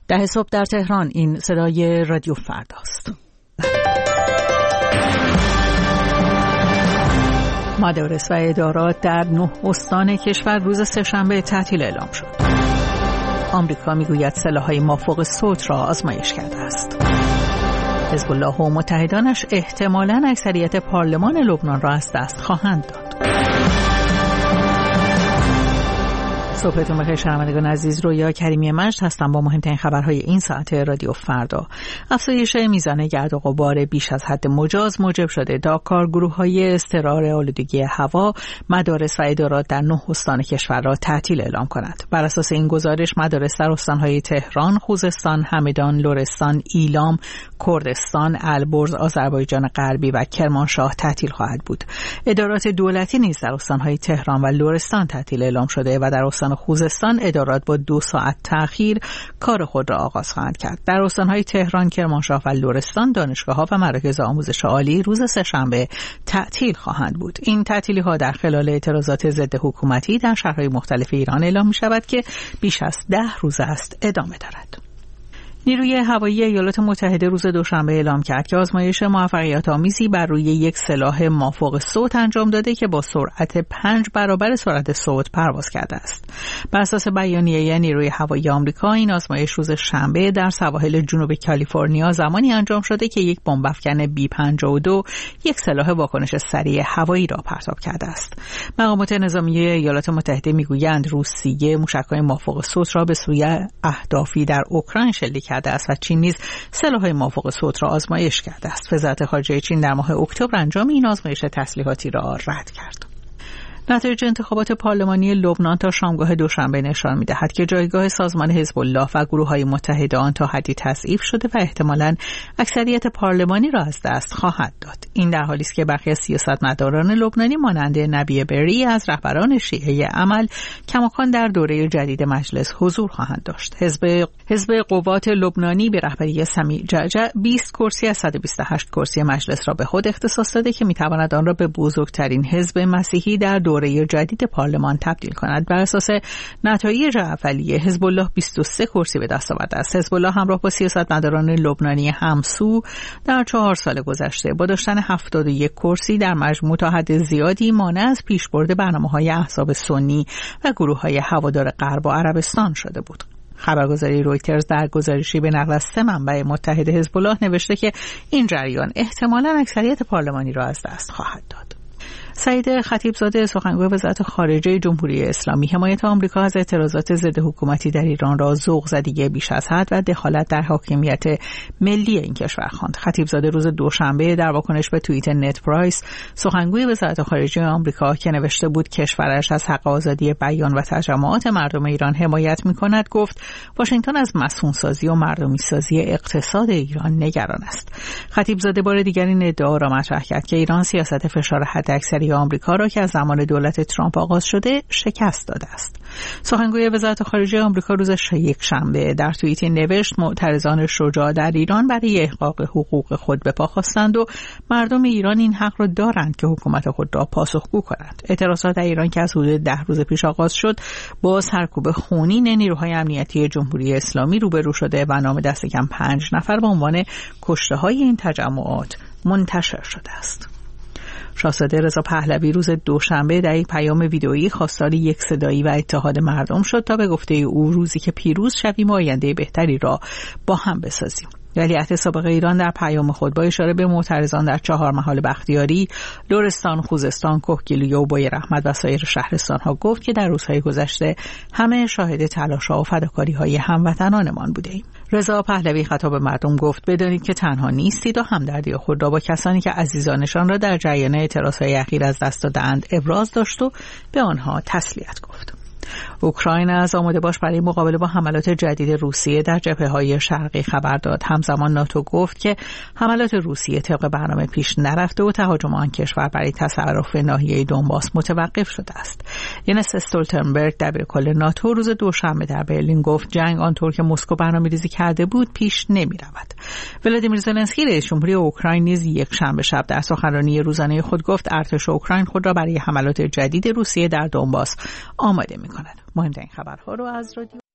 10 صبح در تهران. این صدای رادیو فرداست. مدارس و ادارات در 9 استان کشور روز سه‌شنبه تعطیل اعلام شد. آمریکا میگوید سلاح‌های مافوق صوت را آزمایش کرده است. حزب الله و متحدانش احتمالاً اکثریت پارلمان لبنان را از دست خواهند داد. صبحتون بخیر شنوندگان عزیز، رویا کریمی مجد هستم با مهمترین خبرهای این ساعت رادیو فردا. افزایش میزان گرد و غبار بیش از حد مجاز موجب شده تا کارگروه‌های اضطرار آلودگی هوا مدارس و ادارات در 9 استان کشور را تعطیل اعلام کنند. بر اساس این گزارش مدارس در استان‌های تهران، خوزستان، همدان، لرستان، ایلام، کردستان، البرز، آذربایجان غربی و کرمانشاه تعطیل خواهد بود. ادارات دولتی نیز در استان‌های تهران و لرستان تعطیل اعلام شده و در استان خوزستان ادارات با 2 ساعت تأخیر کار خود را آغاز خواهند کرد. در استان‌های تهران، کرمانشاه و لرستان دانشگاه‌ها و مراکز آموزش عالی روز سه‌شنبه تعطیل خواهند بود. این تعطیلی‌ها در خلال اعتراضات ضد حکومتی در شهرهای مختلف ایران اعلام می‌شود که بیش از 10 روز است ادامه دارد. نیروی هوایی ایالات متحده روز دوشنبه اعلام کرد که آزمایش موفقیت آمیزی بر روی یک سلاح مافوق صوت انجام داده که با سرعت 5 برابر سرعت صوت پرواز کرده است. بر اساس بیانیه نیروی هوایی آمریکا، این آزمایش روز شنبه در سواحل جنوب کالیفرنیا زمانی انجام شده که یک بمب افکن B-52 یک سلاح واکنش سریع هوایی را پرتاب کرده است. مقامات نظامی ایالات متحده میگویند روسیه موشک‌های مافوق صوت را به سوی اهدافی در اوکراین شلیک کرده است و چین نیز سلاح‌های مافوق صوت را آزمایش کرده است. وزارت خارجه چین در ماه اکتبر انجام این آزمایش تسلیحاتی را رد کرد. نتایج انتخابات پارلمانی لبنان تا شامگاه دوشنبه نشان می‌دهد که جایگاه سازمان حزب الله و گروه‌های متحد آن تا حدی تضعیف شده و احتمالاً اکثریت پارلمانی را از دست خواهد داد. این در حالی است که برخی از سیاستمداران لبنانی مانند نبی بری از رهبران شیعه عمل کماکان در دوره جدید مجلس حضور خواهند داشت. حزب قوات لبنانی به رهبری سمیع جعجع 20 کرسی از 128 کرسی مجلس را به خود اختصاص داده که می‌تواند آن را به بزرگترین حزب مسیحی در دوره جدید پارلمان تبدیل کند. بر اساس نتایج اولیه حزب الله 23 کرسی به دست آورده است. حزب الله همراه با سیاستمداران لبنانی همسو در 4 سال گذشته با داشتن 71 کرسی در مجموع تا حد زیادی مانع از پیشبرد برنامه‌های احزاب سنی و گروه‌های هوادار غرب و عربستان شده بود. خبرگزاری رویترز در گزارشی به نقل از 3 منبع متحد حزب الله نوشته که این جریان احتمالاً اکثریت پارلمانی را از دست خواهد داد. سعید خطیبزاده سخنگوی وزارت خارجه جمهوری اسلامی حمایت آمریکا از اعتراضات ضد حکومتی در ایران را ذوق زدگی بیش از حد و دخالت در حاکمیت ملی این کشور خواند. خطیبزاده روز دوشنبه در واکنش به توییت نت پرایس سخنگوی وزارت خارجه آمریکا که نوشته بود کشورش از حق آزادی بیان و تجمعات مردم ایران حمایت می‌کند گفت واشنگتن از مسئول‌سازی و مردمی‌سازی اقتصاد ایران نگران است. خطیبزاده بار دیگر این ادعا را مطرح کرد که ایران سیاست فشار حداکثری آمریکا را که از زمان دولت ترامپ آغاز شده شکست داده است. سخنگوی وزارت خارجه آمریکا روز یکشنبه در توییتی نوشت معترضان شجاع در ایران برای احقاق حقوق خود به پا خواستند و مردم ایران این حق را دارند که حکومت خود را پاسخگو کنند. اعتراضات در ایران که از حدود 10 روز پیش آغاز شد با سرکوب خونین نیروهای امنیتی جمهوری اسلامی روبرو شده و نام دست کم 5 نفر به عنوان کشته‌های این تجمعات منتشر شده است. شاهزاده رضا پهلوی روز دوشنبه در یک پیام ویدئویی خواستار یک صدایی و اتحاد مردم شد تا به گفته او روزی که پیروز شویم آینده بهتری را با هم بسازیم. ولیعهد سابق ایران در پیام خود با اشاره به معترضان در 4 محال بختیاری، لرستان، خوزستان، کهگیلویه و بوی رحمت و سایر شهرستان‌ها گفت که در روزهای گذشته همه شاهد تلاش‌ها و فداکاری‌های هموطنانمان بودیم. رضا پهلوی خطاب مردم گفت بدانید که تنها نیستید و همدردی خود را با کسانی که عزیزانشان را در جریان اعتراضهای اخیر از دست دادند ابراز داشت و به آنها تسلیت گفت. اوکراین از آماده باش برای مقابله با حملات جدید روسیه در جبهه‌های شرقی خبر داد. همزمان ناتو گفت که حملات روسیه طبق برنامه پیش نرفته و تهاجم آن کشور برای تصرف ناحیه دونباس متوقف شده است. ینس استولتنبرگ دبیرکل ناتو روز دوشنبه در برلین گفت جنگ آنطور که مسکو برنامه‌ریزی کرده بود پیش نمی‌رود. ولادیمیر زلنسکی رئیس جمهوری اوکراین نیز یک شنبه شب در سخنرانی روزانه خود گفت ارتش اوکراین خود را برای حملات جدید روسیه در دونباس آماده می‌کند. مهمترین خبرها رو از رادیو